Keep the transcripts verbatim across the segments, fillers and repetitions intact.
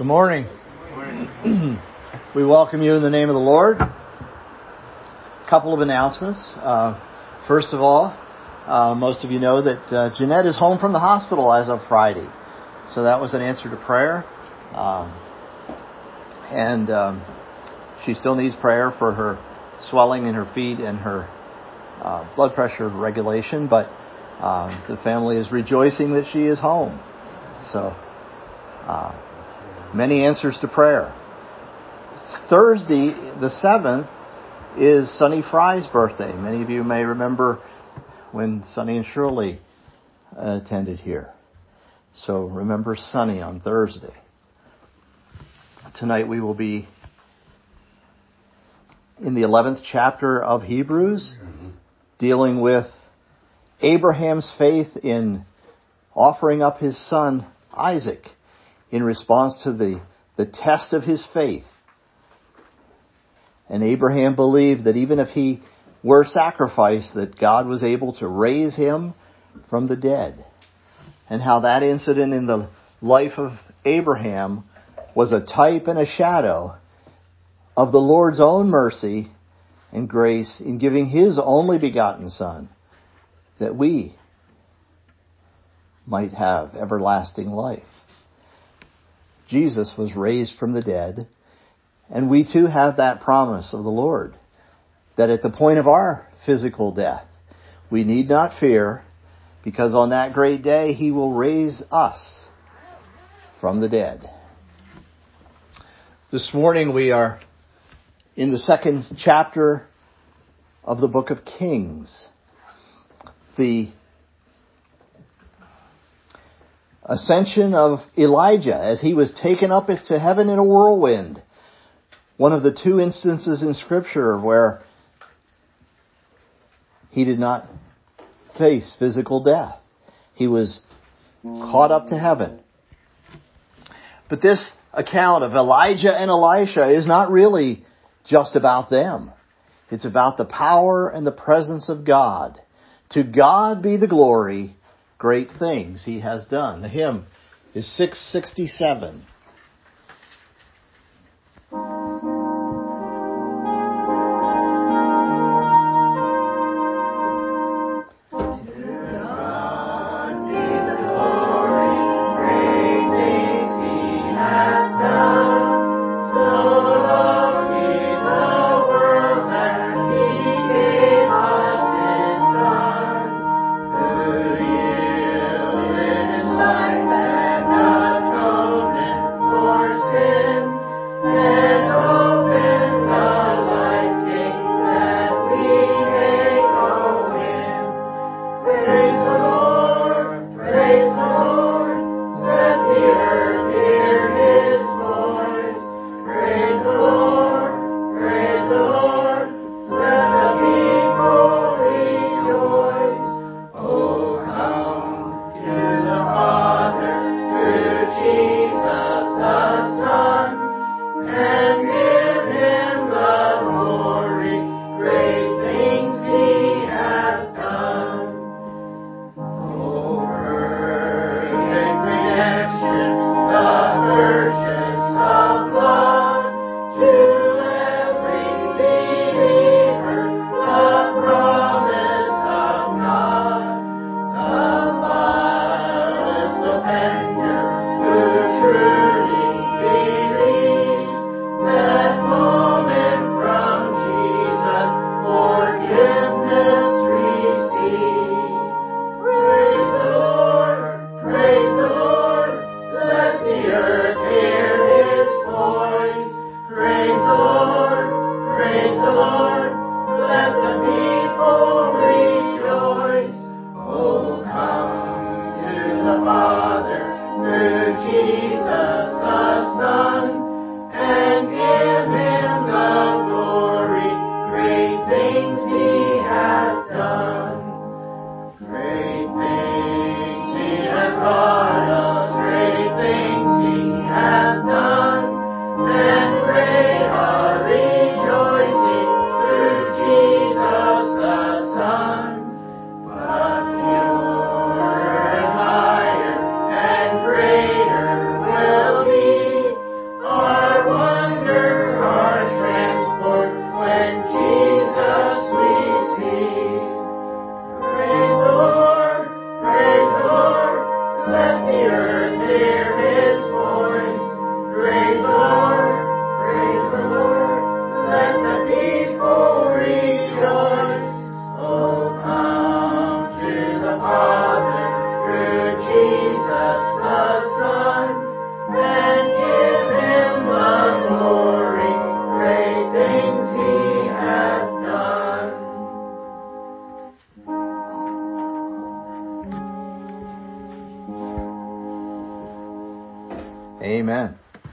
Good morning. Good morning. We welcome you in the name of the Lord. A couple of announcements. Uh, first of all, uh, most of you know that uh, Jeanette is home from the hospital as of Friday. So that was an answer to prayer. Um, and um, she still needs prayer for her swelling in her feet and her uh, blood pressure regulation. But uh, the family is rejoicing that she is home. So uh, many answers to prayer. Thursday, the seventh, is Sonny Fry's birthday. Many of you may remember when Sonny and Shirley uh, attended here. So remember Sonny on Thursday. Tonight we will be in the eleventh chapter of Hebrews, mm-hmm. dealing with Abraham's faith in offering up his son Isaac in response to the, the test of his faith. And Abraham believed that even if he were sacrificed, that God was able to raise him from the dead. And how that incident in the life of Abraham was a type and a shadow of the Lord's own mercy and grace in giving his only begotten Son, that we might have everlasting life. Jesus was raised from the dead, and we too have that promise of the Lord, that at the point of our physical death, we need not fear, because on that great day he will raise us from the dead. This morning we are in the second chapter of the book of Kings. The ascension of Elijah as he was taken up to heaven in a whirlwind. One of the two instances in Scripture where he did not face physical death. He was caught up to heaven. But this account of Elijah and Elisha is not really just about them. It's about the power and the presence of God. To God be the glory, great things he has done. The hymn is six sixty-seven.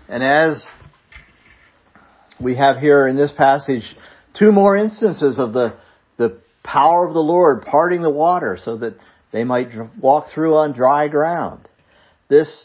And as we have here in this passage, two more instances of the, the power of the Lord parting the water so that they might walk through on dry ground. This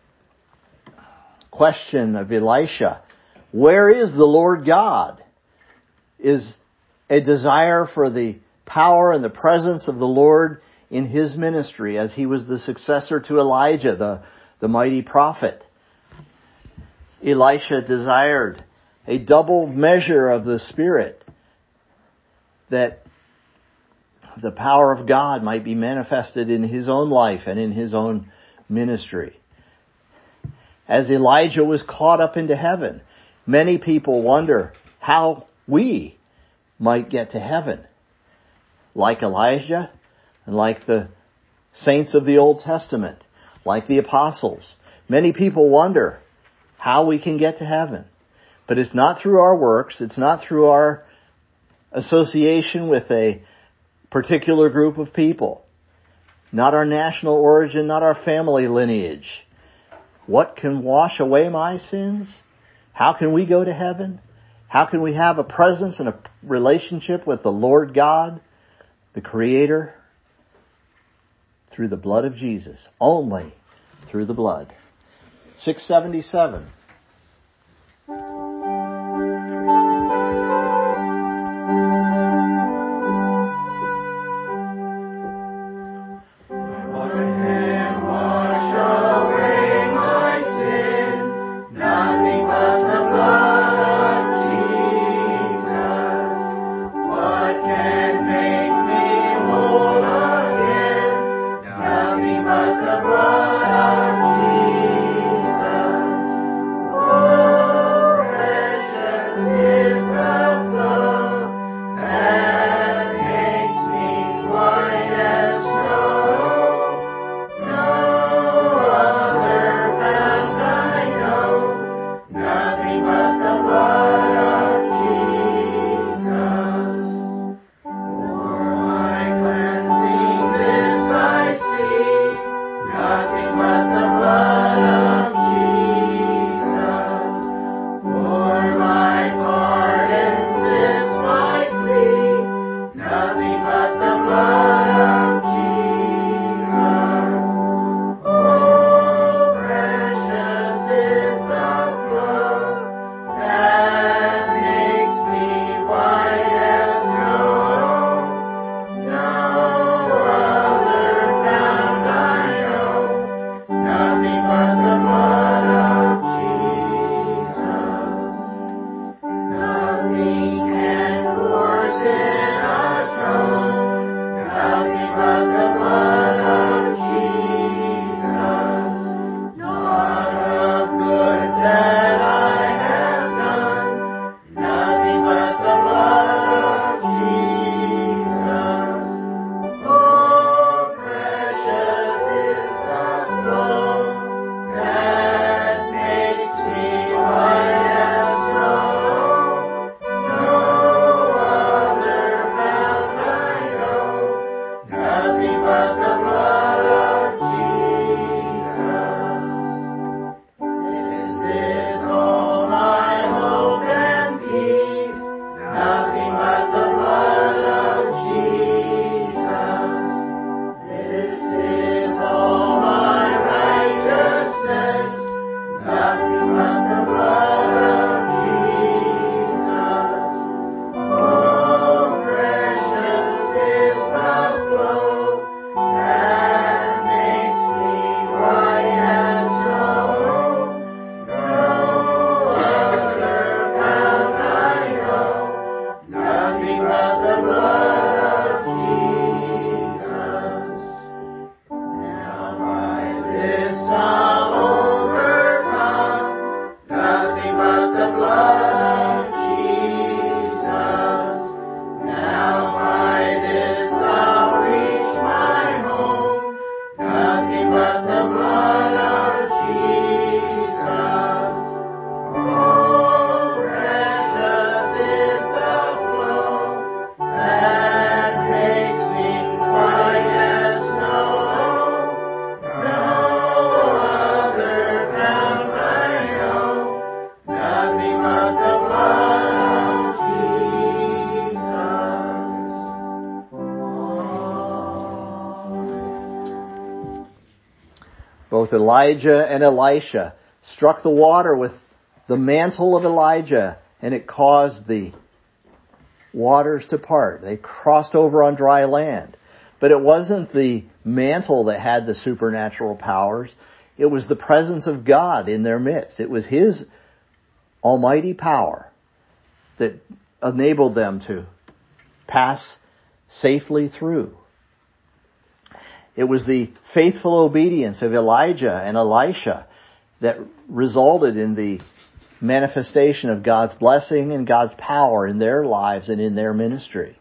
question of Elisha, where is the Lord God, is a desire for the power and the presence of the Lord in his ministry as he was the successor to Elijah, the, the mighty prophet. Elisha desired a double measure of the Spirit, that the power of God might be manifested in his own life and in his own ministry. As Elijah was caught up into heaven, many people wonder how we might get to heaven. Like Elijah and like the saints of the Old Testament, like the apostles. Many people wonder how we can get to heaven. But it's not through our works. It's not through our association with a particular group of people. Not our national origin, not our family lineage. What can wash away my sins? How can we go to heaven? How can we have a presence and a relationship with the Lord God, the Creator? Through the blood of Jesus. Only through the blood. six seventy-seven. Both Elijah and Elisha struck the water with the mantle of Elijah, and it caused the waters to part. They crossed over on dry land. But it wasn't the mantle that had the supernatural powers. It was the presence of God in their midst. It was His almighty power that enabled them to pass safely through. It was the faithful obedience of Elijah and Elisha that resulted in the manifestation of God's blessing and God's power in their lives and in their ministry.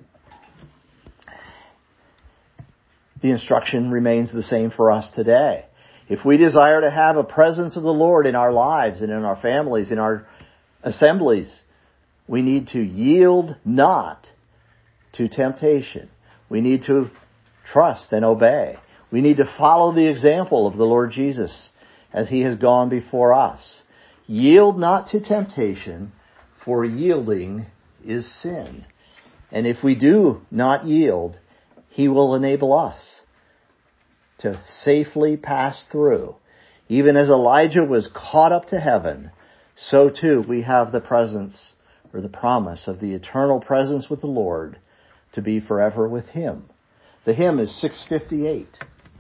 The instruction remains the same for us today. If we desire to have a presence of the Lord in our lives and in our families, in our assemblies, we need to yield not to temptation. We need to trust and obey. We need to follow the example of the Lord Jesus as He has gone before us. Yield not to temptation, for yielding is sin. And if we do not yield, He will enable us to safely pass through. Even as Elijah was caught up to heaven, so too we have the presence or the promise of the eternal presence with the Lord to be forever with Him. The hymn is six fifty-eight.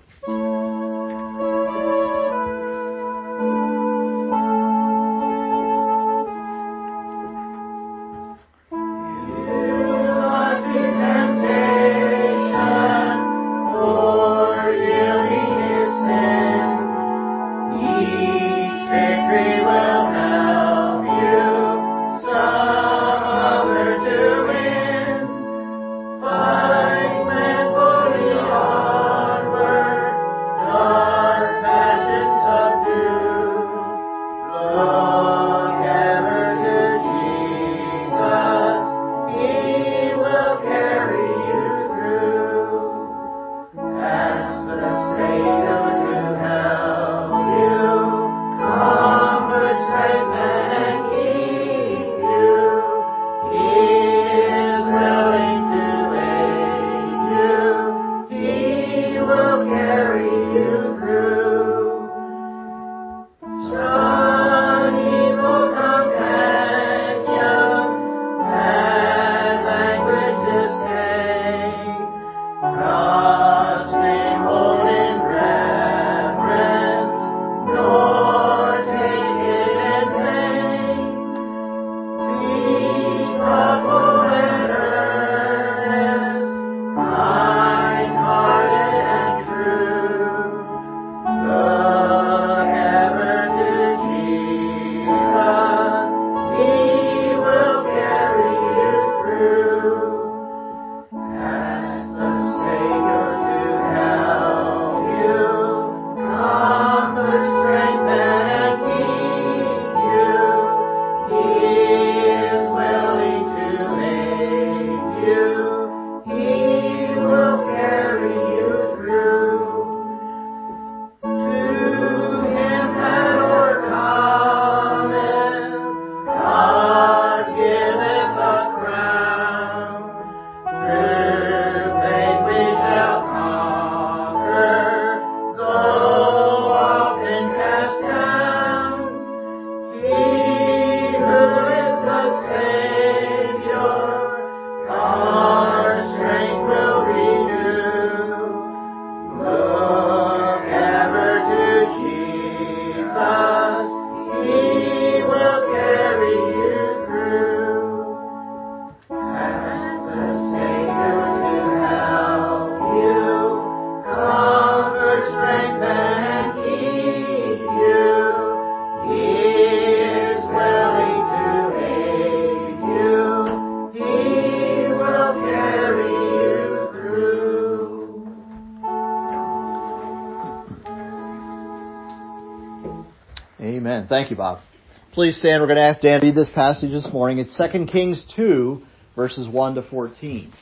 Amen. Thank you, Bob. Please stand. We're going to ask Dan to read this passage this morning. It's Second Kings two, verses one to fourteen.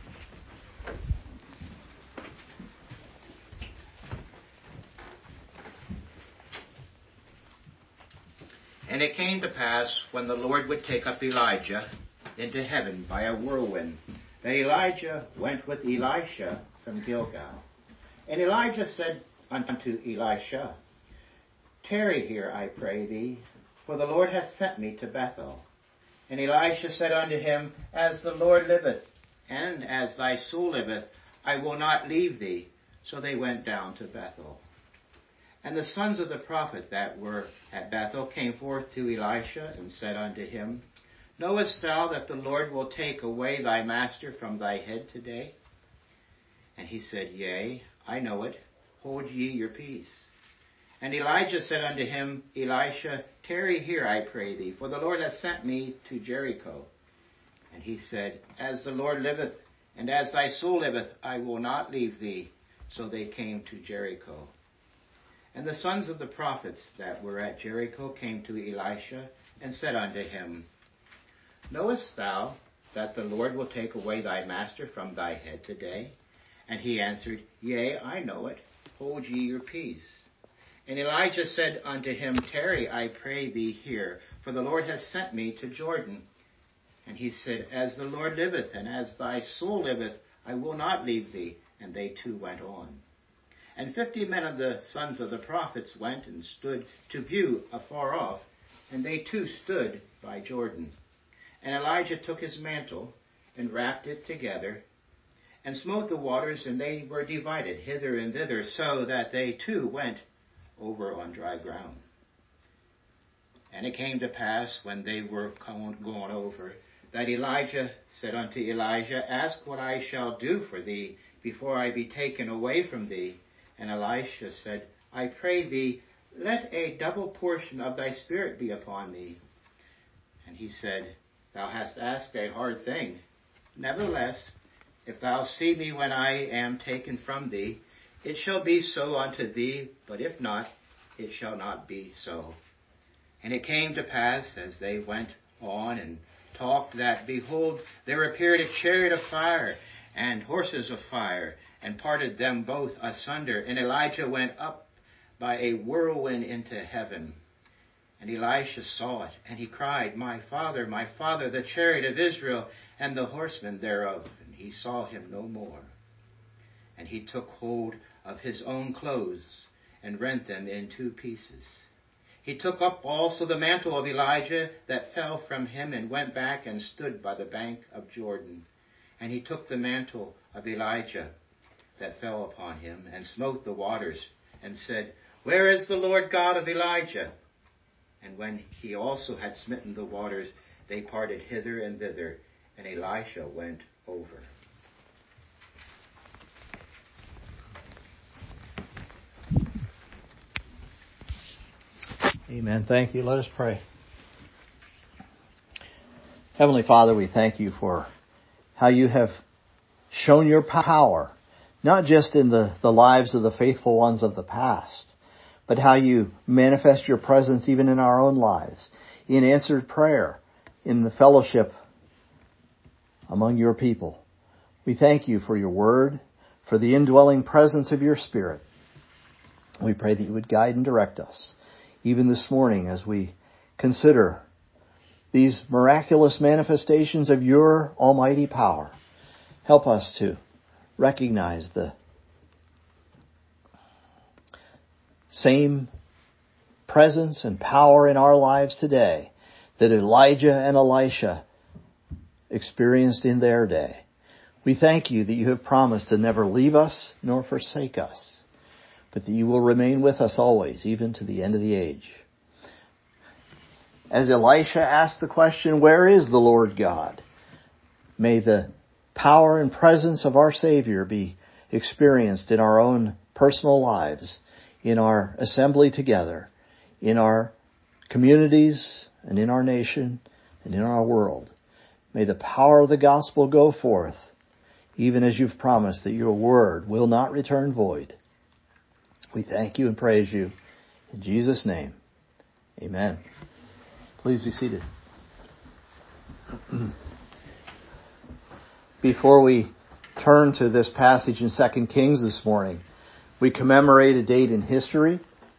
And it came to pass, when the Lord would take up Elijah into heaven by a whirlwind, that Elijah went with Elisha from Gilgal. And Elijah said unto Elisha, Tarry here, I pray thee, for the Lord hath sent me to Bethel. And Elisha said unto him, As the Lord liveth, and as thy soul liveth, I will not leave thee. So they went down to Bethel. And the sons of the prophet that were at Bethel came forth to Elisha, and said unto him, Knowest thou that the Lord will take away thy master from thy head today? And he said, Yea, I know it. Hold ye your peace. And Elijah said unto him, Elisha, tarry here, I pray thee, for the Lord hath sent me to Jericho. And he said, As the Lord liveth, and as thy soul liveth, I will not leave thee. So they came to Jericho. And the sons of the prophets that were at Jericho came to Elisha, and said unto him, Knowest thou that the Lord will take away thy master from thy head today? And he answered, Yea, I know it. Hold ye your peace. And Elijah said unto him, Tarry, I pray thee here, for the Lord hath sent me to Jordan. And he said, As the Lord liveth, and as thy soul liveth, I will not leave thee. And they two went on. And fifty men of the sons of the prophets went and stood to view afar off, and they too stood by Jordan. And Elijah took his mantle, and wrapped it together, and smote the waters, and they were divided hither and thither, so that they too went over on dry ground. And it came to pass, when they were gone over, that Elijah said unto Elijah, Ask what I shall do for thee, before I be taken away from thee. And Elisha said, I pray thee, let a double portion of thy spirit be upon me. And he said, Thou hast asked a hard thing. Nevertheless, if thou see me when I am taken from thee, it shall be so unto thee, but if not, it shall not be so. And it came to pass, as they went on and talked, that, behold, there appeared a chariot of fire and horses of fire, and parted them both asunder. And Elijah went up by a whirlwind into heaven. And Elisha saw it, and he cried, My father, my father, the chariot of Israel, and the horsemen thereof. And he saw him no more. And he took hold of his own clothes, and rent them in two pieces. He took up also the mantle of Elijah that fell from him, and went back and stood by the bank of Jordan. And he took the mantle of Elijah that fell upon him, and smote the waters, and said, Where is the Lord God of Elijah? And when he also had smitten the waters, they parted hither and thither, and Elisha went over. Amen. Thank you. Let us pray. Heavenly Father, we thank you for how you have shown your power, not just in the, the lives of the faithful ones of the past, but how you manifest your presence even in our own lives, in answered prayer, in the fellowship among your people. We thank you for your word, for the indwelling presence of your Spirit. We pray that you would guide and direct us, even this morning as we consider these miraculous manifestations of your almighty power. Help us to recognize the same presence and power in our lives today that Elijah and Elisha experienced in their day. We thank you that you have promised to never leave us nor forsake us, but that you will remain with us always, even to the end of the age. As Elisha asked the question, where is the Lord God? May the power and presence of our Savior be experienced in our own personal lives, in our assembly together, in our communities and in our nation and in our world. May the power of the gospel go forth, even as you've promised that your word will not return void. We thank you and praise you. In Jesus' name, amen. Please be seated. Before we turn to this passage in Second Kings this morning, we commemorate a date in history.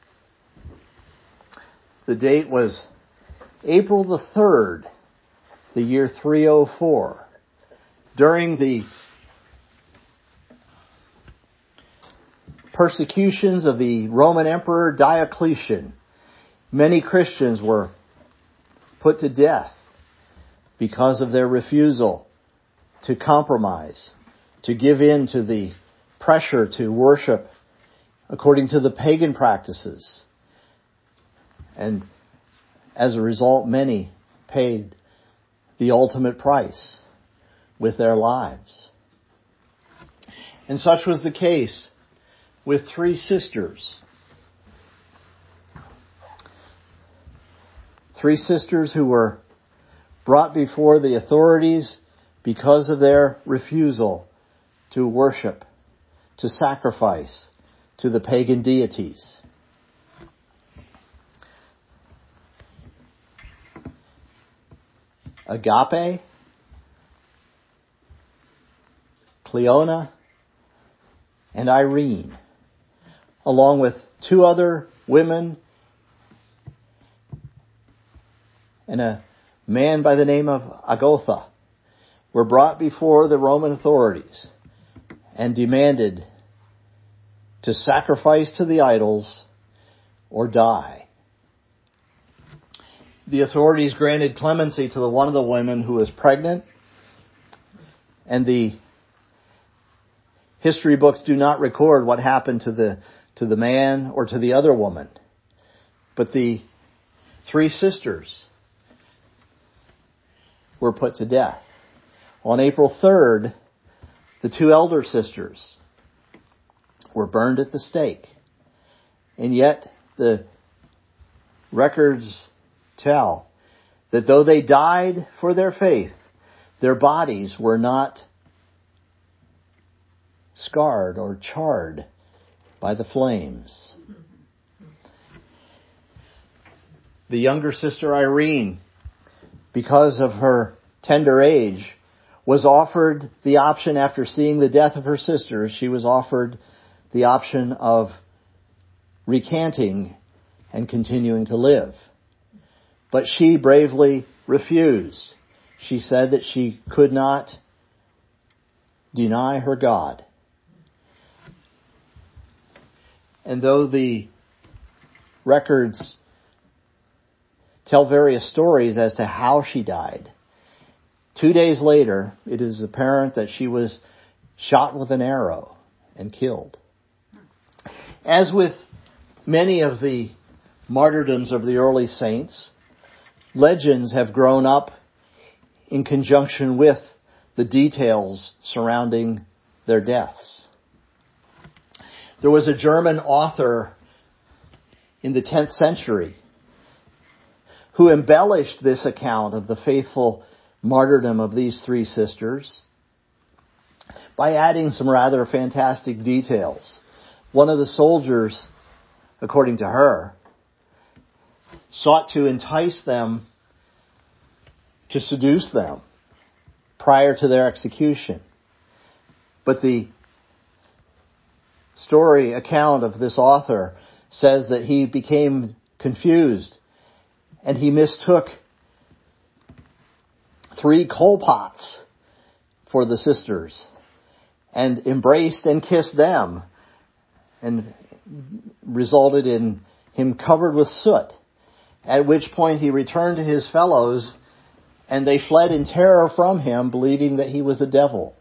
The date was April the third, the year three oh four. During the persecutions of the Roman Emperor Diocletian, Many Christians were put to death because of their refusal to compromise, to give in to the pressure to worship according to the pagan practices. And as a result, many paid the ultimate price with their lives. And such was the case with three sisters. Three sisters who were brought before the authorities because of their refusal to worship, to sacrifice to the pagan deities. Agape, Cleona, and Irene, along with two other women and a man by the name of Agatha, were brought before the Roman authorities and demanded to sacrifice to the idols or die. The authorities granted clemency to the one of the women who was pregnant, and the history books do not record what happened to the to the man or to the other woman. But the three sisters were put to death. On April third, the two elder sisters were burned at the stake. And yet the records tell that though they died for their faith, their bodies were not scarred or charred by the flames. The younger sister Irene, because of her tender age, was offered the option after seeing the death of her sister. She was offered the option of recanting and continuing to live. But she bravely refused. She said that she could not deny her God. And though the records tell various stories as to how she died, two days later, it is apparent that she was shot with an arrow and killed. As with many of the martyrdoms of the early saints, legends have grown up in conjunction with the details surrounding their deaths. There was a German author in the tenth century who embellished this account of the faithful martyrdom of these three sisters by adding some rather fantastic details. One of the soldiers, according to her, sought to entice them, to seduce them prior to their execution. But the story account of this author says that he became confused and he mistook three coal pots for the sisters and embraced and kissed them, and resulted in him covered with soot. At which point he returned to his fellows, and they fled in terror from him, believing that he was a devil.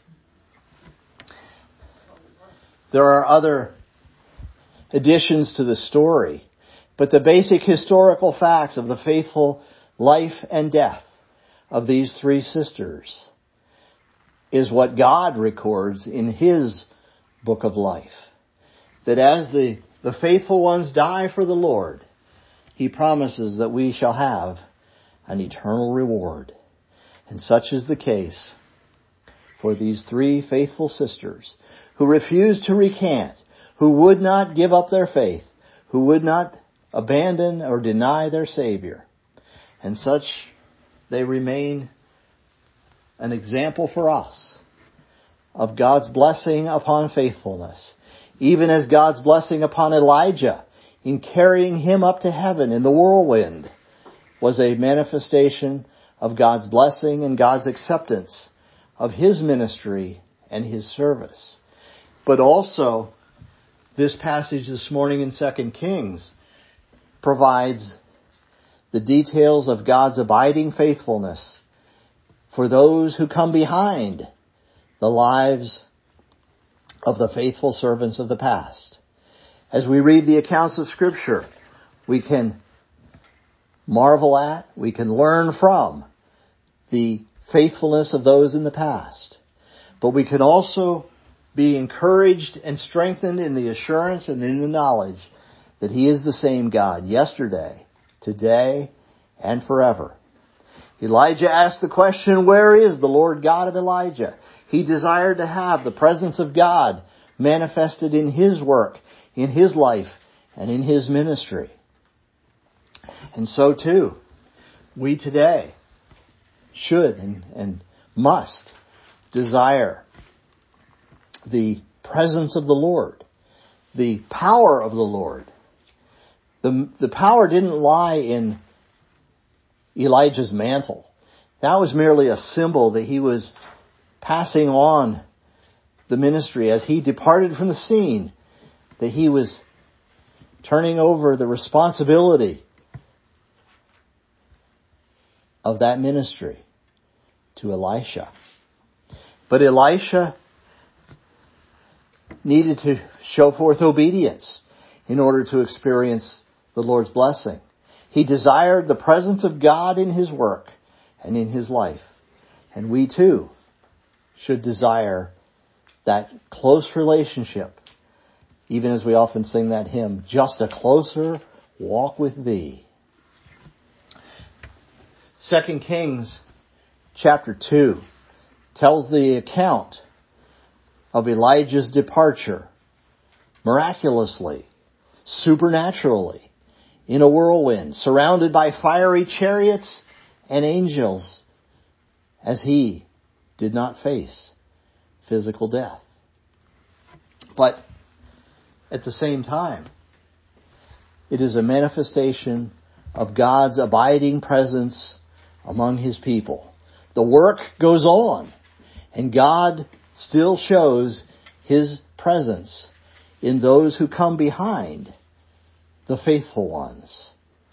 There are other additions to the story, but the basic historical facts of the faithful life and death of these three sisters is what God records in His book of life. That as the, the faithful ones die for the Lord, He promises that we shall have an eternal reward. And such is the case for these three faithful sisters who refused to recant, who would not give up their faith, who would not abandon or deny their Savior. And such they remain an example for us of God's blessing upon faithfulness, even as God's blessing upon Elijah in carrying him up to heaven in the whirlwind was a manifestation of God's blessing and God's acceptance of his ministry and his service. But also, this passage this morning in Second Kings provides the details of God's abiding faithfulness for those who come behind the lives of the faithful servants of the past. As we read the accounts of Scripture, we can marvel at, we can learn from the faithfulness of those in the past. But we can also be encouraged and strengthened in the assurance and in the knowledge that He is the same God yesterday, today, and forever. Elijah asked the question, where is the Lord God of Elijah? He desired to have the presence of God manifested in his work, in his life, and in his ministry. And so too, we today should and, and must desire the presence of the Lord, the power of the Lord. The, the power didn't lie in Elijah's mantle. That was merely a symbol that he was passing on the ministry as he departed from the scene, that he was turning over the responsibility of that ministry to Elisha. But Elisha needed to show forth obedience in order to experience the Lord's blessing. He desired the presence of God in his work and in his life. And we too should desire that close relationship, even as we often sing that hymn, just a closer walk with thee. Second Kings chapter two tells the account of Elijah's departure miraculously, supernaturally, in a whirlwind, surrounded by fiery chariots and angels, as he did not face physical death. But at the same time, it is a manifestation of God's abiding presence among his people. The work goes on, and God still shows his presence in those who come behind the faithful ones.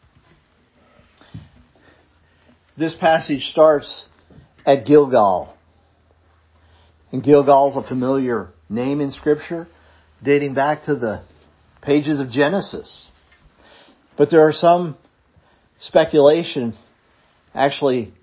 This passage starts at Gilgal. And Gilgal is a familiar name in Scripture, dating back to the pages of Genesis. But there are some speculation, actually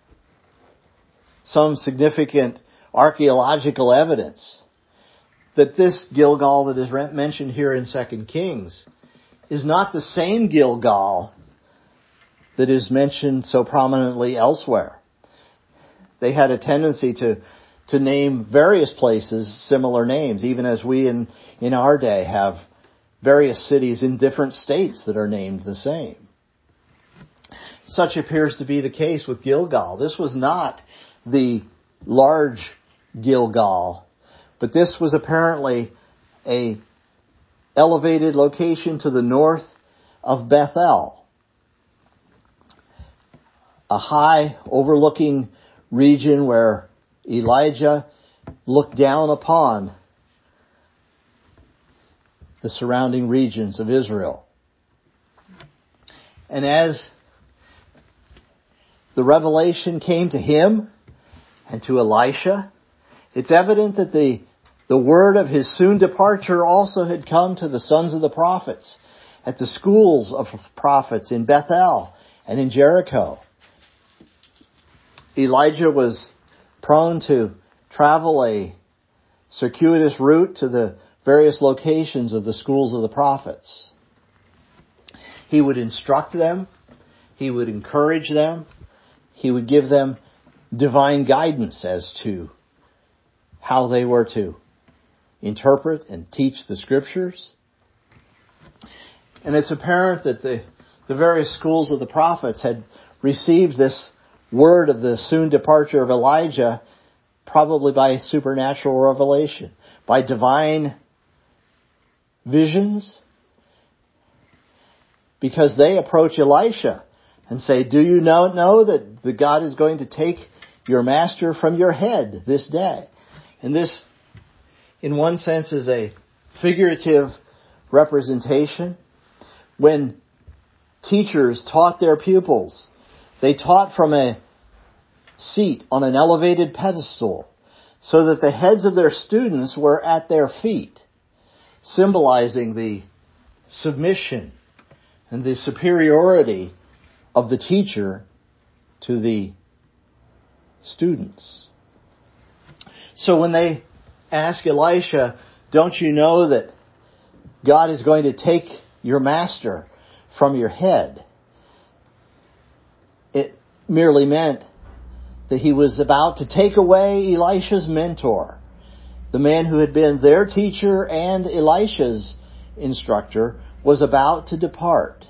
some significant archaeological evidence, that this Gilgal that is mentioned here in Second Kings is not the same Gilgal that is mentioned so prominently elsewhere. They had a tendency to, to name various places similar names, even as we in, in our day have various cities in different states that are named the same. Such appears to be the case with Gilgal. This was not the large Gilgal, but this was apparently a elevated location to the north of Bethel, a high overlooking region where Elijah looked down upon the surrounding regions of Israel. And as the revelation came to him and to Elisha, it's evident that the The word of his soon departure also had come to the sons of the prophets at the schools of prophets in Bethel and in Jericho. Elijah was prone to travel a circuitous route to the various locations of the schools of the prophets. He would instruct them. He would encourage them. He would give them divine guidance as to how they were to interpret and teach the Scriptures. And it's apparent that the, the various schools of the prophets had received this word of the soon departure of Elijah probably by supernatural revelation, by divine visions, because they approach Elisha and say, do you know, know that the God is going to take your master from your head this day? And this, in one sense, is a figurative representation. When teachers taught their pupils. They taught from a seat on an elevated pedestal so that the heads of their students were at their feet, symbolizing the submission and the superiority of the teacher to the students. So when they ask Elisha, don't you know that God is going to take your master from your head? It merely meant that he was about to take away Elisha's mentor, the man who had been their teacher and Elisha's instructor, was about to depart.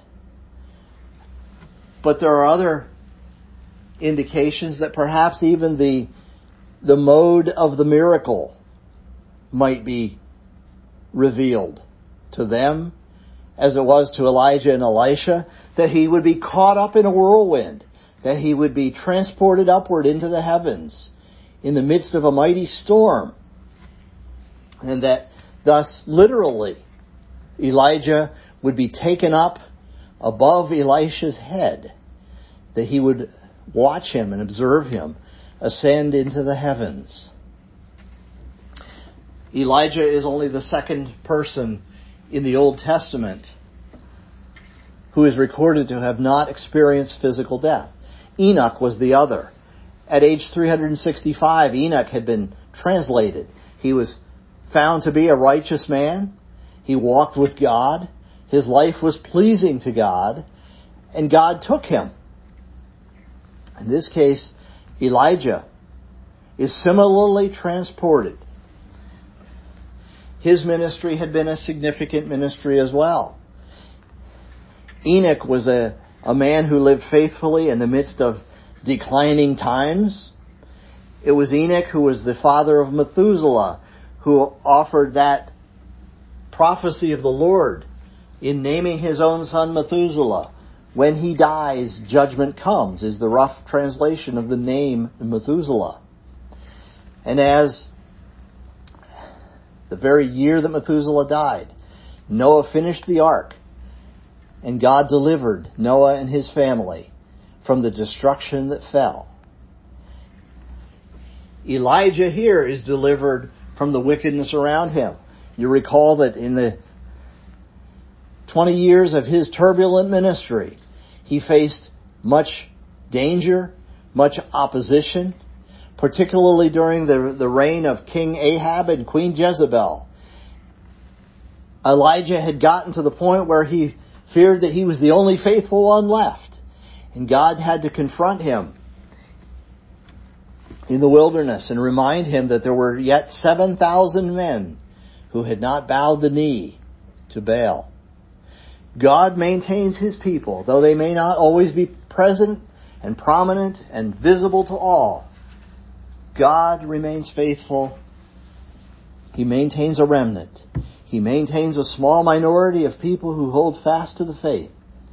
But there are other indications that perhaps even the, the mode of the miracle might be revealed to them, as it was to Elijah and Elisha, that he would be caught up in a whirlwind, that he would be transported upward into the heavens in the midst of a mighty storm, and that thus literally Elijah would be taken up above Elisha's head, that he would watch him and observe him ascend into the heavens. Elijah is only the second person in the Old Testament who is recorded to have not experienced physical death. Enoch was the other. At age three hundred sixty-five, Enoch had been translated. He was found to be a righteous man. He walked with God. His life was pleasing to God, and God took him. In this case, Elijah is similarly transported. His ministry had been a significant ministry as well. Enoch was a, a man who lived faithfully in the midst of declining times. It was Enoch who was the father of Methuselah, who offered that prophecy of the Lord in naming his own son Methuselah. When he dies, judgment comes, is the rough translation of the name Methuselah. And as the very year that Methuselah died, Noah finished the ark, and God delivered Noah and his family from the destruction that fell. Elijah here is delivered from the wickedness around him. You recall that in the twenty years of his turbulent ministry, he faced much danger, much opposition, particularly during the, the reign of King Ahab and Queen Jezebel. Elijah had gotten to the point where he feared that he was the only faithful one left, and God had to confront him in the wilderness and remind him that there were yet seven thousand men who had not bowed the knee to Baal. God maintains His people, though they may not always be present and prominent and visible to all. God remains faithful. He maintains a remnant. He maintains a small minority of people who hold fast to the faith.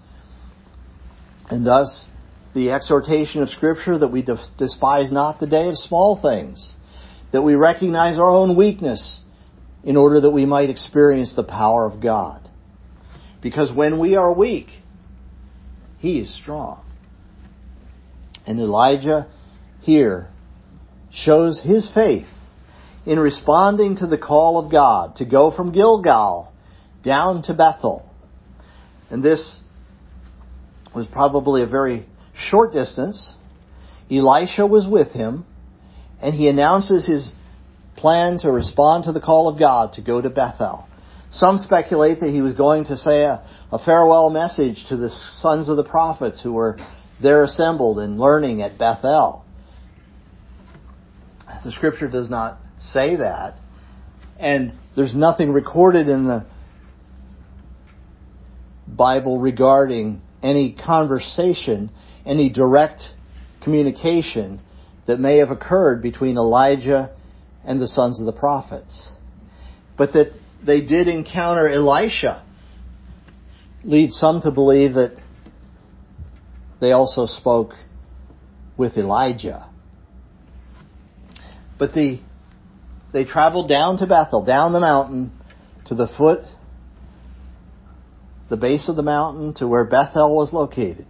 And thus, the exhortation of Scripture that we despise not the day of small things, that we recognize our own weakness in order that we might experience the power of God. Because when we are weak, He is strong. And Elijah here shows his faith in responding to the call of God to go from Gilgal down to Bethel. And this was probably a very short distance. Elisha was with him, and he announces his plan to respond to the call of God to go to Bethel. Some speculate that he was going to say a, a farewell message to the sons of the prophets who were there assembled and learning at Bethel. The Scripture does not say that, and there's nothing recorded in the Bible regarding any conversation, any direct communication that may have occurred between Elijah and the sons of the prophets. But that they did encounter Elisha leads some to believe that they also spoke with Elijah. But the they traveled down to Bethel, down the mountain, to the foot the base of the mountain to where Bethel was located.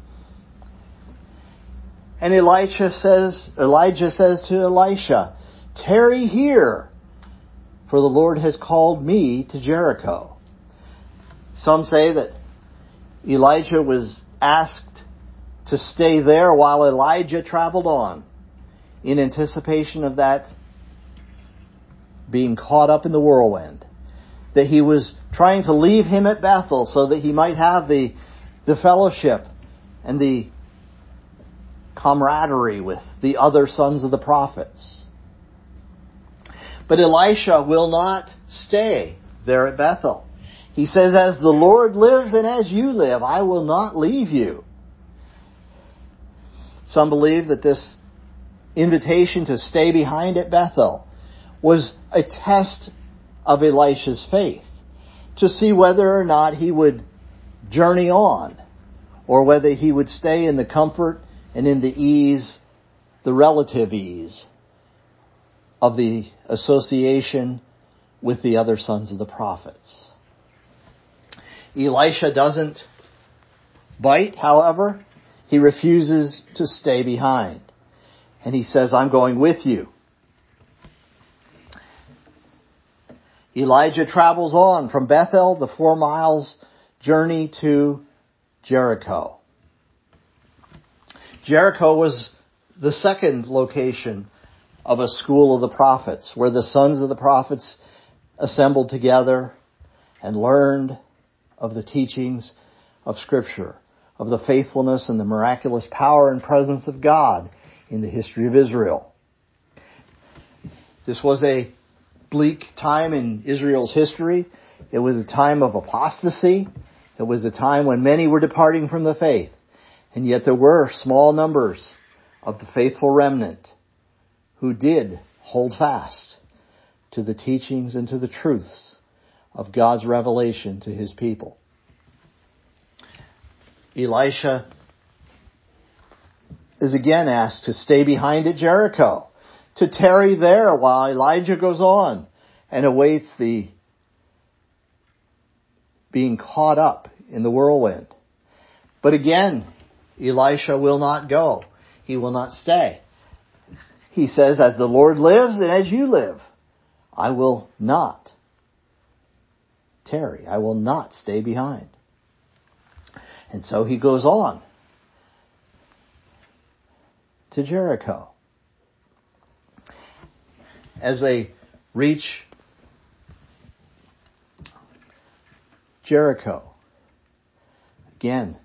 And Elijah says, Elijah says to Elisha, "Tarry here, for the Lord has called me to Jericho." Some say that Elijah was asked to stay there while Elijah traveled on, in anticipation of that being caught up in the whirlwind. That he was trying to leave him at Bethel so that he might have the, the fellowship and the camaraderie with the other sons of the prophets. But Elisha will not stay there at Bethel. He says, "As the Lord lives and as you live, I will not leave you." Some believe that this invitation to stay behind at Bethel was a test of Elisha's faith, to see whether or not he would journey on, or whether he would stay in the comfort and in the ease, the relative ease, of the association with the other sons of the prophets. Elisha doesn't bite, however. He refuses to stay behind. And he says, "I'm going with you." Elijah travels on from Bethel, the four miles journey to Jericho. Jericho was the second location of a school of the prophets, where the sons of the prophets assembled together and learned of the teachings of Scripture, of the faithfulness and the miraculous power and presence of God in the history of Israel. This was a bleak time in Israel's history. It was a time of apostasy. It was a time when many were departing from the faith. And yet there were small numbers of the faithful remnant who did hold fast to the teachings and to the truths of God's revelation to His people. Elisha is again asked to stay behind at Jericho, to tarry there while Elijah goes on and awaits the being caught up in the whirlwind. But again, Elisha will not go. He will not stay. He says, "As the Lord lives and as you live, I will not tarry. I will not stay behind." And so he goes on to Jericho. As they reach Jericho, again,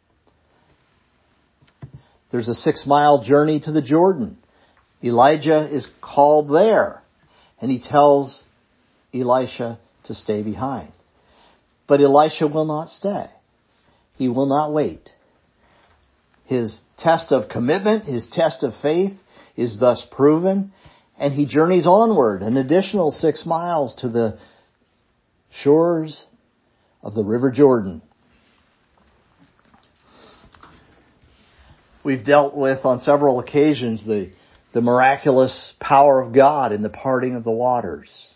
there's a six-mile journey to the Jordan. Elijah is called there, and he tells Elisha to stay behind. But Elisha will not stay. He will not wait. His test of commitment, his test of faith is thus proven, and he journeys onward an additional six miles to the shores of the River Jordan. We've dealt with on several occasions the, the miraculous power of God in the parting of the waters.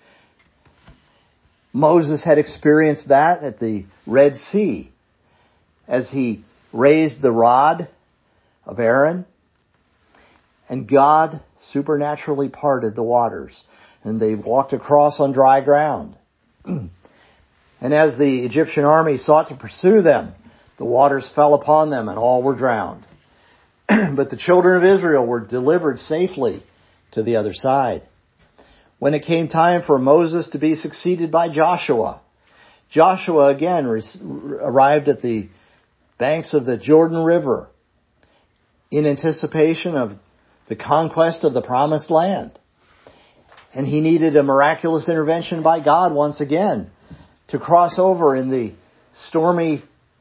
Moses had experienced that at the Red Sea as he raised the rod of Aaron, and God supernaturally parted the waters, and they walked across on dry ground. And as the Egyptian army sought to pursue them, the waters fell upon them and all were drowned. But the children of Israel were delivered safely to the other side. When it came time for Moses to be succeeded by Joshua, Joshua again re- arrived at the banks of the Jordan River in anticipation of the conquest of the promised land. And he needed a miraculous intervention by God once again to cross over in the stormy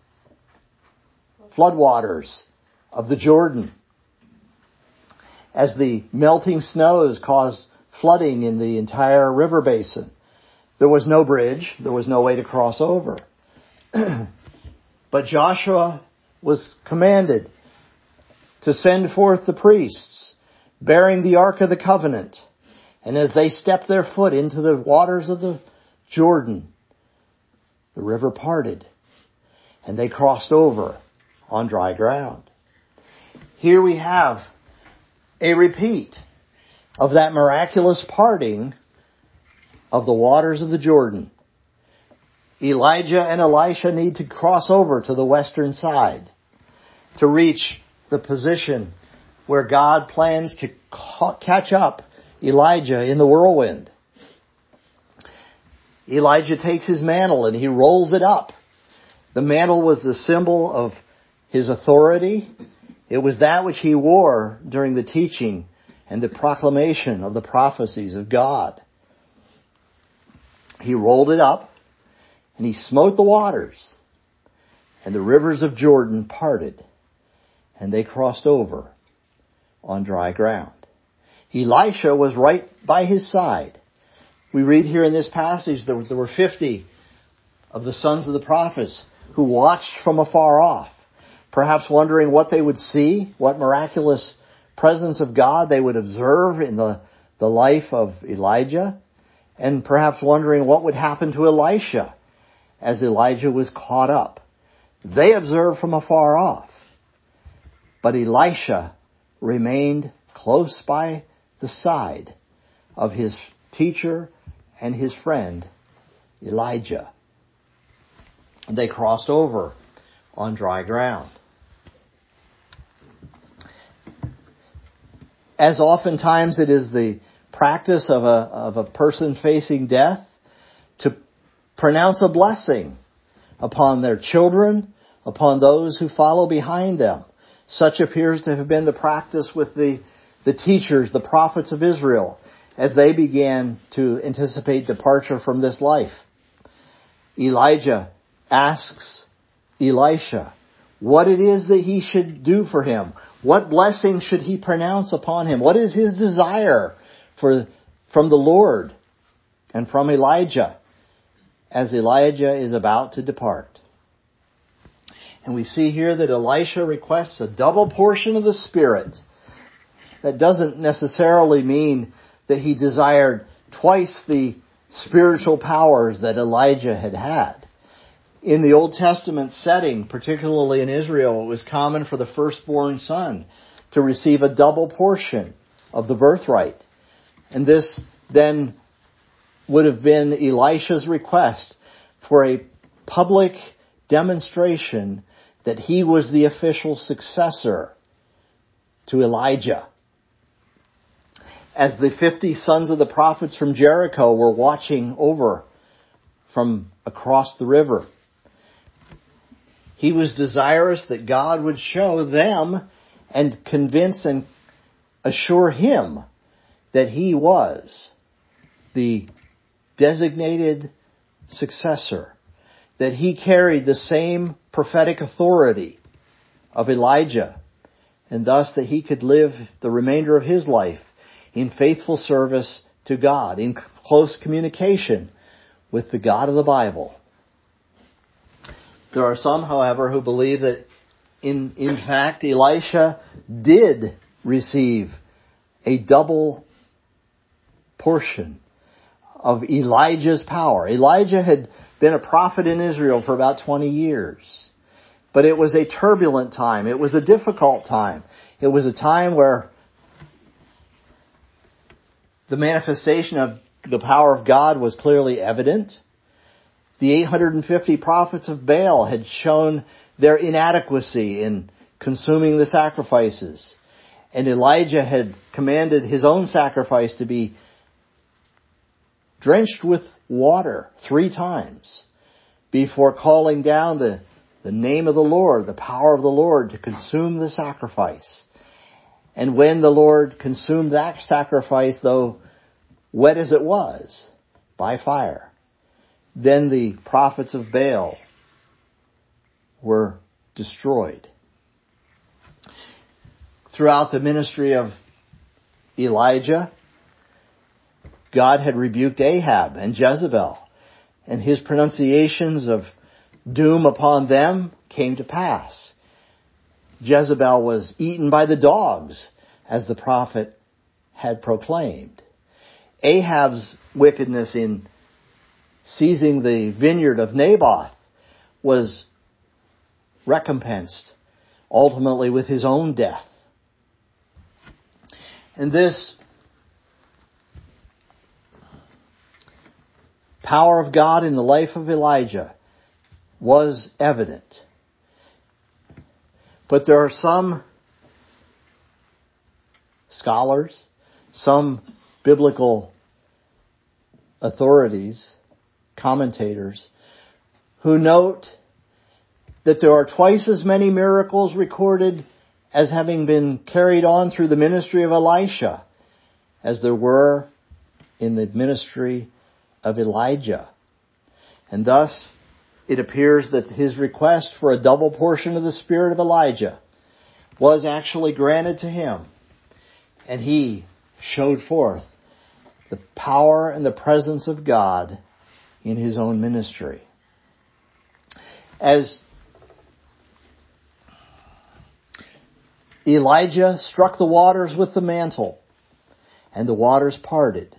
floodwaters of the Jordan, as the melting snows caused flooding in the entire river basin. There was no bridge. There was no way to cross over. But Joshua was commanded to send forth the priests bearing the Ark of the Covenant. And as they stepped their foot into the waters of the Jordan, the river parted and they crossed over on dry ground. Here we have a repeat of that miraculous parting of the waters of the Jordan. Elijah and Elisha need to cross over to the western side to reach the position where God plans to ca- catch up Elijah in the whirlwind. Elijah takes his mantle and he rolls it up. The mantle was the symbol of his authority. It was that which he wore during the teaching and the proclamation of the prophecies of God. He rolled it up and he smote the waters, and the rivers of Jordan parted, and they crossed over on dry ground. Elisha was right by his side. We read here in this passage that there were fifty of the sons of the prophets who watched from afar off, perhaps wondering what they would see, what miraculous presence of God they would observe in the, the life of Elijah, and perhaps wondering what would happen to Elisha as Elijah was caught up. They observed from afar off, but Elisha remained close by the side of his teacher and his friend Elijah. They crossed over on dry ground. As oftentimes it is the practice of a, of a person facing death to pronounce a blessing upon their children, upon those who follow behind them. Such appears to have been the practice with the, the teachers, the prophets of Israel, as they began to anticipate departure from this life. Elijah asks Elisha what it is that he should do for him. What blessing should he pronounce upon him? What is his desire for from the Lord and from Elijah as Elijah is about to depart? And we see here that Elisha requests a double portion of the Spirit. That doesn't necessarily mean that he desired twice the spiritual powers that Elijah had had. In the Old Testament setting, particularly in Israel, it was common for the firstborn son to receive a double portion of the birthright. And this then would have been Elisha's request for a public demonstration that he was the official successor to Elijah. As the fifty sons of the prophets from Jericho were watching over from across the river, he was desirous that God would show them and convince and assure him that he was the designated successor, that he carried the same prophetic authority of Elijah, and thus that he could live the remainder of his life in faithful service to God, in close communication with the God of the Bible. There are some, however, who believe that in, in fact Elisha did receive a double portion of Elijah's power. Elijah had been a prophet in Israel for about twenty years. But it was a turbulent time. It was a difficult time. It was a time where the manifestation of the power of God was clearly evident. The eight hundred fifty prophets of Baal had shown their inadequacy in consuming the sacrifices. And Elijah had commanded his own sacrifice to be drenched with water three times before calling down the, the name of the Lord, the power of the Lord to consume the sacrifice. And when the Lord consumed that sacrifice, though wet as it was, by fire, then the prophets of Baal were destroyed. Throughout the ministry of Elijah, God had rebuked Ahab and Jezebel, and his pronunciations of doom upon them came to pass. Jezebel was eaten by the dogs, as the prophet had proclaimed. Ahab's wickedness in seizing the vineyard of Naboth was recompensed, ultimately with his own death. And this power of God in the life of Elijah was evident. But there are some scholars, some biblical authorities, commentators, who note that there are twice as many miracles recorded as having been carried on through the ministry of Elisha as there were in the ministry of Elijah. And thus, it appears that his request for a double portion of the spirit of Elijah was actually granted to him. And he showed forth the power and the presence of God in his own ministry. As Elijah struck the waters with the mantle, and the waters parted.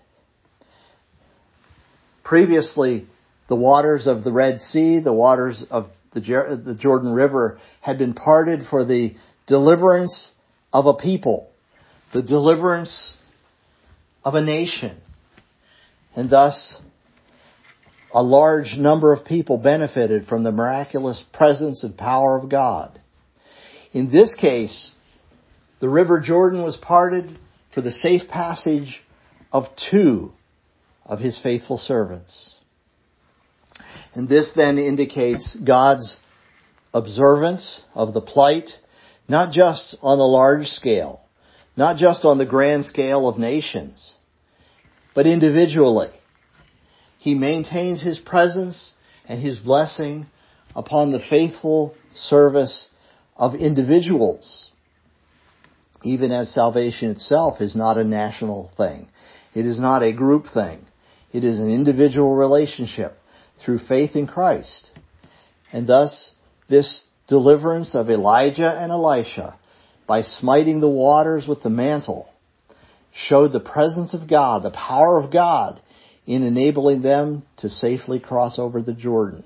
Previously, the waters of the Red Sea, the waters of the, Jer- the Jordan River had been parted for the deliverance of a people, the deliverance of a nation. And thus, a large number of people benefited from the miraculous presence and power of God. In this case, the River Jordan was parted for the safe passage of two of his faithful servants. And this then indicates God's observance of the plight, not just on a large scale, not just on the grand scale of nations, but individually. He maintains his presence and his blessing upon the faithful service of individuals, even as salvation itself is not a national thing. It is not a group thing. It is an individual relationship through faith in Christ. And thus, this deliverance of Elijah and Elisha by smiting the waters with the mantle showed the presence of God, the power of God in enabling them to safely cross over the Jordan.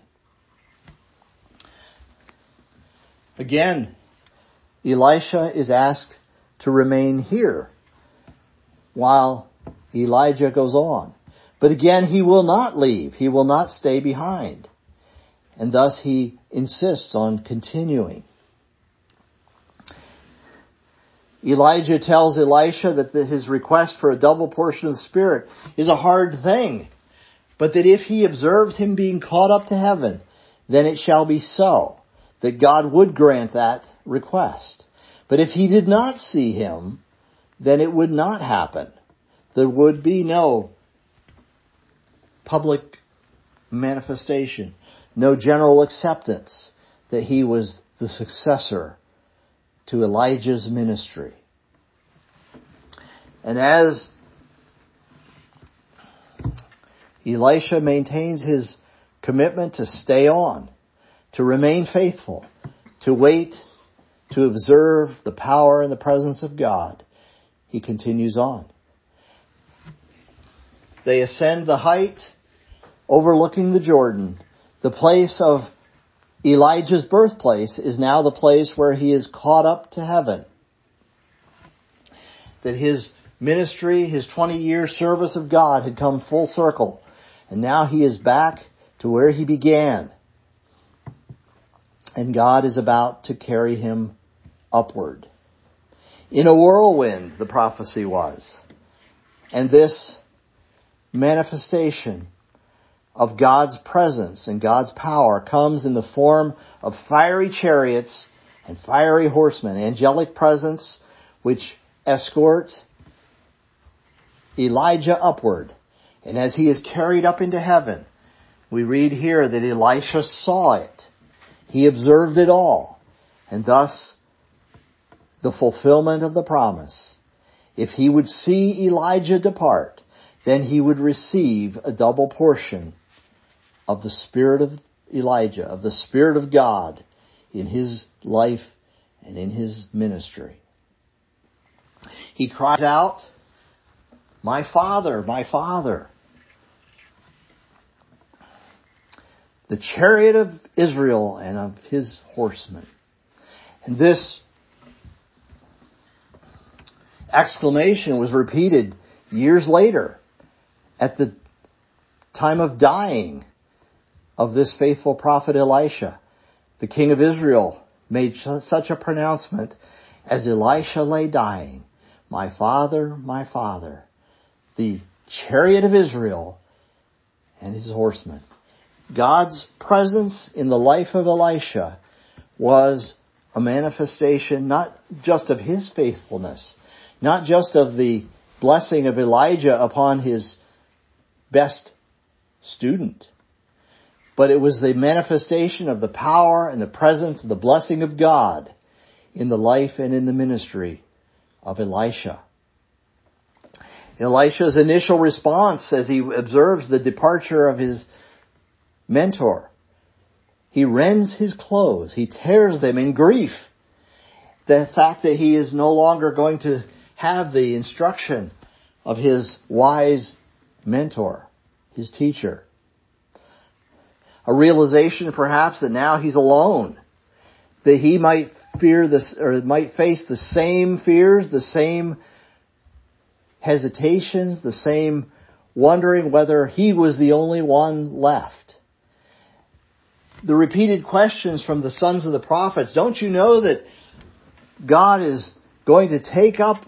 Again, Elisha is asked to remain here while Elijah goes on. But again, he will not leave. He will not stay behind. And thus he insists on continuing. Elijah tells Elisha that the, his request for a double portion of the Spirit is a hard thing, but that if he observes him being caught up to heaven, then it shall be so, that God would grant that request. But if he did not see him, then it would not happen. There would be no public manifestation, no general acceptance that he was the successor to Elijah's ministry. And as Elisha maintains his commitment to stay on, to remain faithful, to wait, to observe the power and the presence of God, he continues on. They ascend the height overlooking the Jordan. The place of Elijah's birthplace is now the place where he is caught up to heaven. That his ministry, his twenty-year service of God had come full circle. And now he is back to where he began. And God is about to carry him upward. In a whirlwind, the prophecy was. And this manifestation of God's presence and God's power comes in the form of fiery chariots and fiery horsemen, angelic presence which escort Elijah upward. And as he is carried up into heaven, we read here that Elisha saw it. He observed it all. And thus, the fulfillment of the promise. If he would see Elijah depart, then he would receive a double portion of the Spirit of Elijah, of the Spirit of God in his life and in his ministry. He cries out, "My Father, my Father." the chariot of Israel and of his horsemen. And this exclamation was repeated years later at the time of dying of this faithful prophet Elisha. The king of Israel made such a pronouncement as Elisha lay dying, "My father, my father, the chariot of Israel and his horsemen." God's presence in the life of Elisha was a manifestation not just of his faithfulness, not just of the blessing of Elijah upon his best student, but it was the manifestation of the power and the presence and the blessing of God in the life and in the ministry of Elisha. Elisha's initial response as he observes the departure of his mentor, he rends his clothes, he tears them in grief. The fact that he is no longer going to have the instruction of his wise mentor, his teacher. A realization perhaps that now he's alone, that he might fear this, or might face the same fears, the same hesitations, the same wondering whether he was the only one left. The repeated questions from the sons of the prophets, "Don't you know that God is going to take up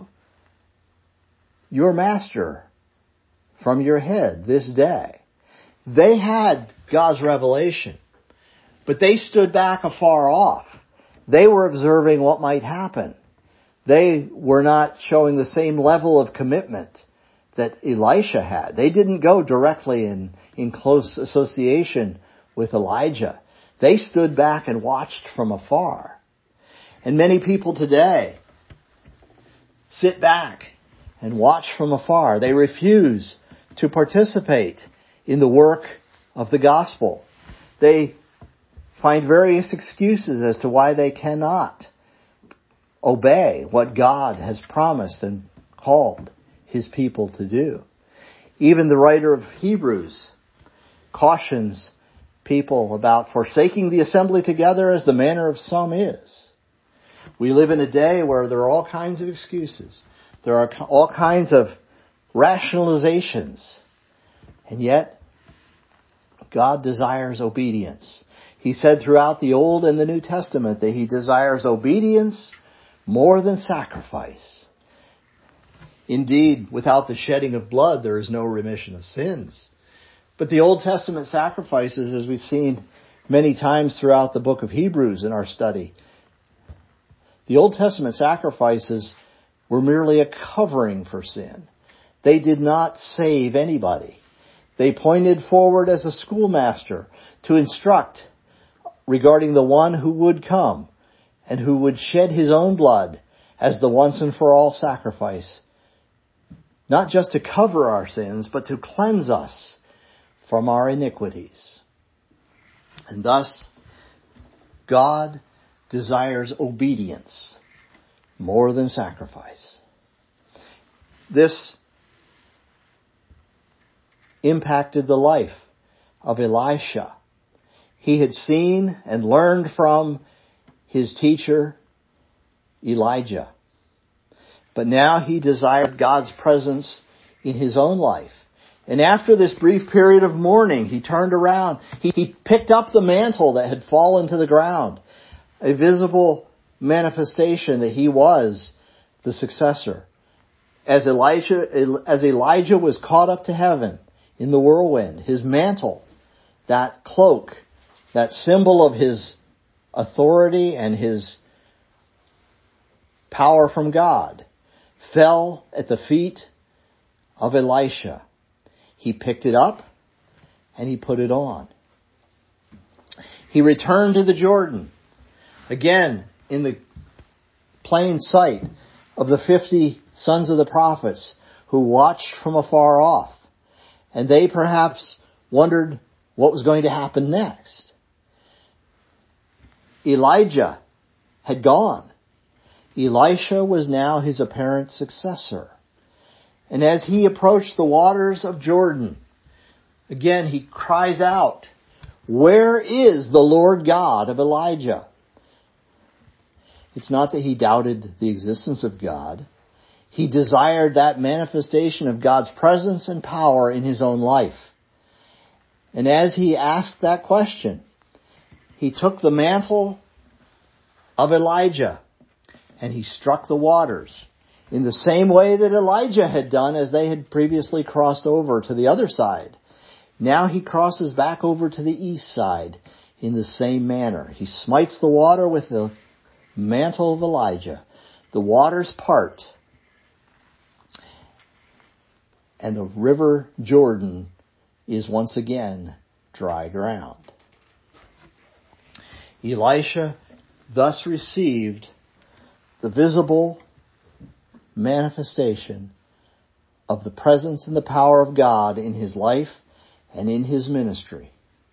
your master from your head this day?" They had God's revelation, but they stood back afar off. They were observing what might happen. They were not showing the same level of commitment that Elisha had. They didn't go directly in, in close association with Elijah. They stood back and watched from afar. And many people today sit back and watch from afar. They refuse to participate in the work of the gospel. They find various excuses as to why they cannot obey what God has promised and called his people to do. Even the writer of Hebrews cautions people about forsaking the assembly together as the manner of some is. We live in a day where there are all kinds of excuses. There are all kinds of rationalizations. And yet, God desires obedience. He said throughout the Old and the New Testament that he desires obedience more than sacrifice. Indeed, without the shedding of blood, there is no remission of sins. But the Old Testament sacrifices, as we've seen many times throughout the book of Hebrews in our study, the Old Testament sacrifices were merely a covering for sin. They did not save anybody. They pointed forward as a schoolmaster to instruct regarding the one who would come and who would shed his own blood as the once and for all sacrifice, not just to cover our sins, but to cleanse us from our iniquities. And thus, God desires obedience more than sacrifice. This impacted the life of Elisha. He had seen and learned from his teacher, Elijah. But now he desired God's presence in his own life. And after this brief period of mourning, he turned around. He, he picked up the mantle that had fallen to the ground, a visible manifestation that he was the successor. As Elijah, as Elijah was caught up to heaven in the whirlwind, his mantle, that cloak, that symbol of his authority and his power from God, fell at the feet of Elisha. He picked it up and he put it on. He returned to the Jordan, again in the plain sight of the fifty sons of the prophets who watched from afar off. And they perhaps wondered what was going to happen next. Elijah had gone. Elisha was now his apparent successor. And as he approached the waters of Jordan, again he cries out Where is the Lord God of Elijah? It's not that he doubted the existence of God. He desired that manifestation of God's presence and power in his own life. And as he asked that question, he took the mantle of Elijah and he struck the waters in the same way that Elijah had done as they had previously crossed over to the other side. Now he crosses back over to the east side in the same manner. He smites the water with the mantle of Elijah. The waters part, and the river Jordan is once again dry ground. Elisha thus received the visible manifestation of the presence and the power of God in his life and in his ministry.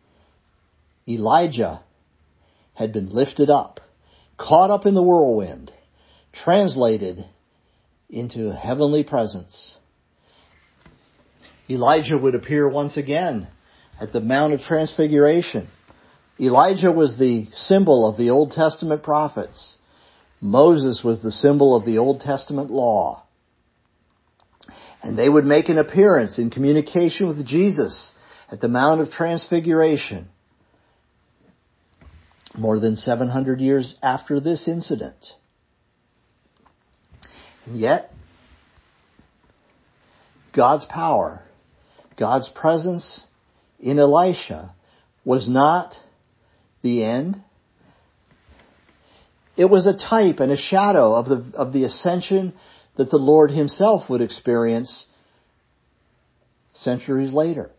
Elijah had been lifted up, caught up in the whirlwind, translated into heavenly presence. Elijah would appear once again at the Mount of Transfiguration. Elijah was the symbol of the Old Testament prophets. Moses was the symbol of the Old Testament law. And they would make an appearance in communication with Jesus at the Mount of Transfiguration more than seven hundred years after this incident. And yet, God's power, God's presence in Elisha was not the end. It was a type and a shadow of the of the ascension that the Lord himself would experience centuries later.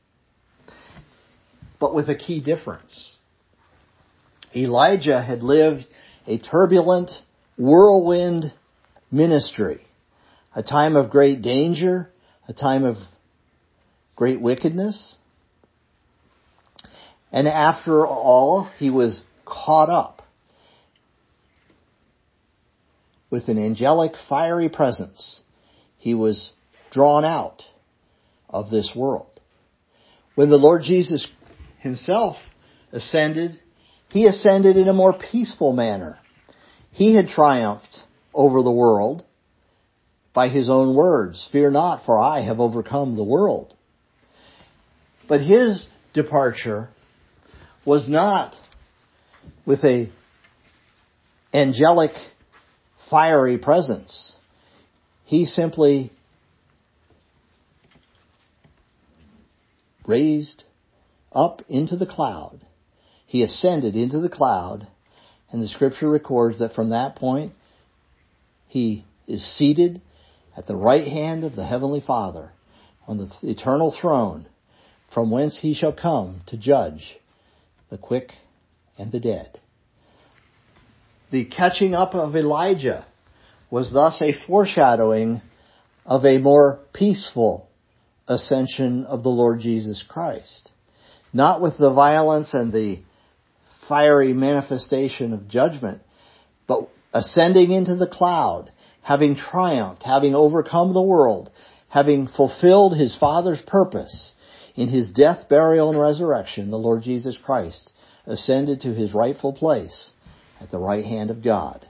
But with a key difference. Elijah had lived a turbulent whirlwind ministry, a time of great danger, a time of great wickedness. And after all, he was caught up with an angelic fiery presence. He was drawn out of this world. When the Lord Jesus himself ascended, he ascended in a more peaceful manner. He had triumphed over the world by his own words, "Fear not, for I have overcome the world." But his departure was not with a angelic fiery presence. He simply raised up into the cloud. He ascended into the cloud, and the scripture records that from that point, he is seated at the right hand of the Heavenly Father on the eternal throne, from whence he shall come to judge the quick and the dead. The catching up of Elijah was thus a foreshadowing of a more peaceful ascension of the Lord Jesus Christ. Not with the violence and the fiery manifestation of judgment, but ascending into the cloud, having triumphed, having overcome the world, having fulfilled his Father's purpose in his death, burial, and resurrection, the Lord Jesus Christ ascended to his rightful place at the right hand of God.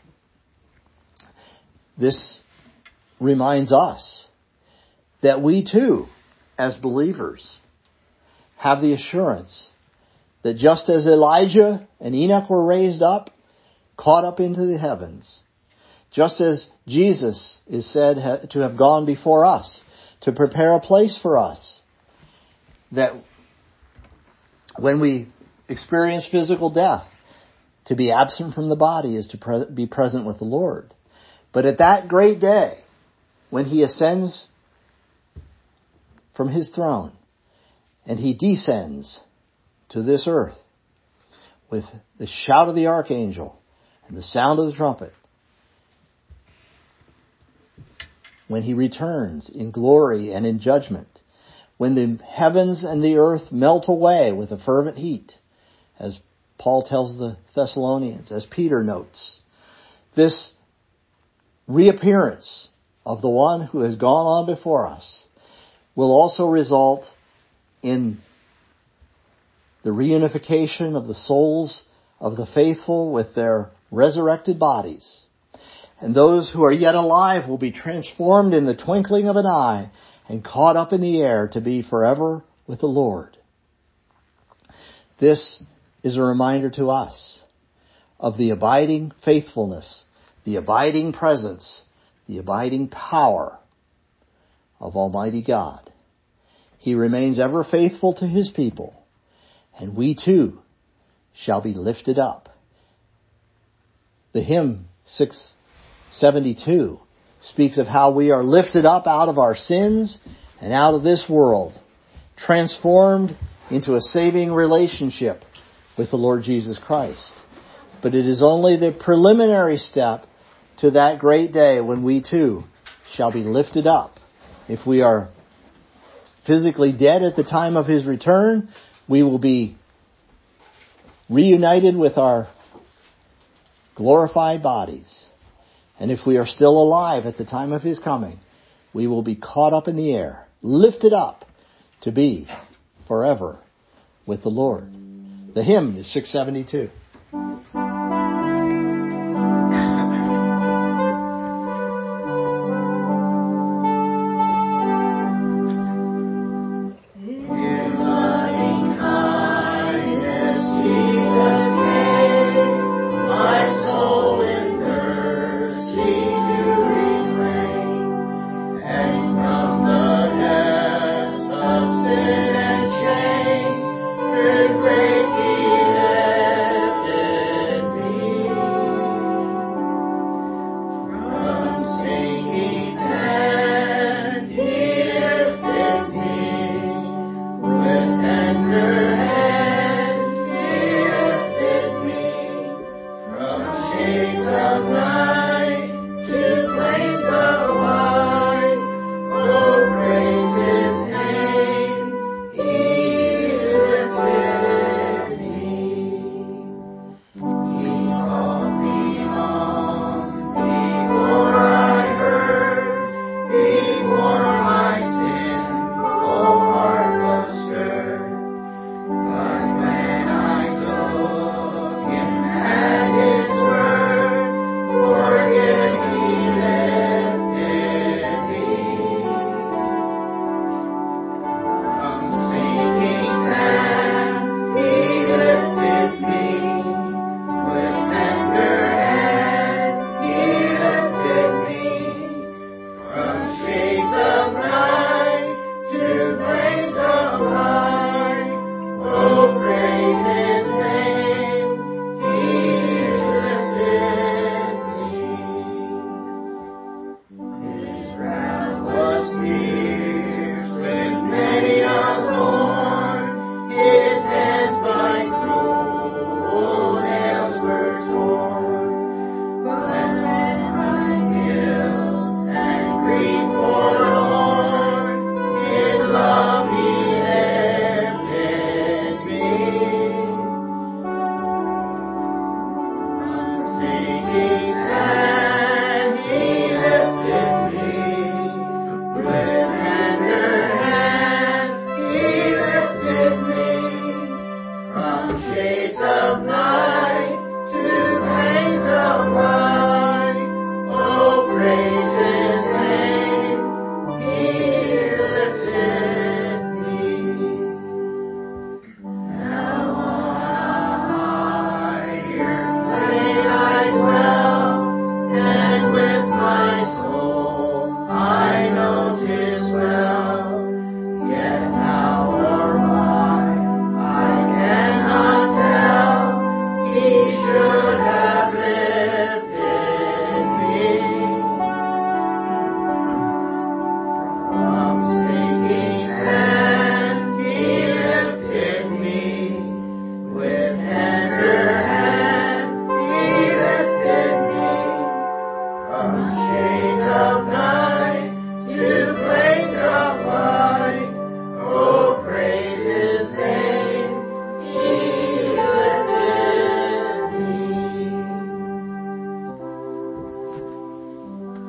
This reminds us that we too, as believers, have the assurance that just as Elijah and Enoch were raised up, caught up into the heavens, just as Jesus is said to have gone before us to prepare a place for us, that when we experience physical death, to be absent from the body is to pre- be present with the Lord. But at that great day, when he ascends from his throne and he descends to this earth with the shout of the archangel and the sound of the trumpet, when he returns in glory and in judgment, when the heavens and the earth melt away with a fervent heat, as Paul tells the Thessalonians, as Peter notes, this reappearance of the one who has gone on before us will also result in the reunification of the souls of the faithful with their resurrected bodies. And those who are yet alive will be transformed in the twinkling of an eye and caught up in the air to be forever with the Lord. This is a reminder to us of the abiding faithfulness, the abiding presence, the abiding power of Almighty God. He remains ever faithful to His people, and we too shall be lifted up. The hymn six seventy-two speaks of how we are lifted up out of our sins and out of this world, transformed into a saving relationship with the Lord Jesus Christ. But it is only the preliminary step to that great day when we too shall be lifted up. If we are physically dead at the time of His return, we will be reunited with our glorified bodies. And if we are still alive at the time of His coming, we will be caught up in the air, lifted up to be forever with the Lord. The hymn is six seventy-two.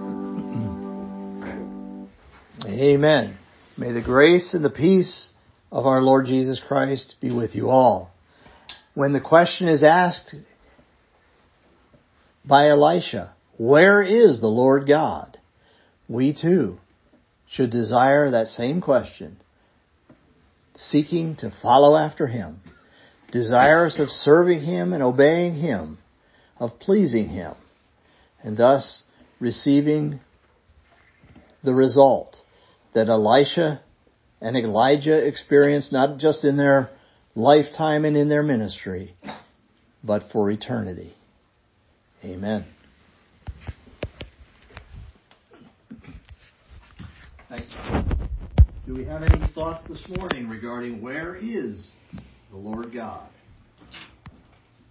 Amen. May the grace and the peace of our Lord Jesus Christ be with you all. When the question is asked by Elisha, where is the Lord God? We too should desire that same question, seeking to follow after Him, desirous of serving Him and obeying Him, of pleasing Him, and thus receiving the result that Elisha and Elijah experienced not just in their lifetime and in their ministry, but for eternity. Amen. Thanks. Do we have any thoughts this morning regarding where is the Lord God?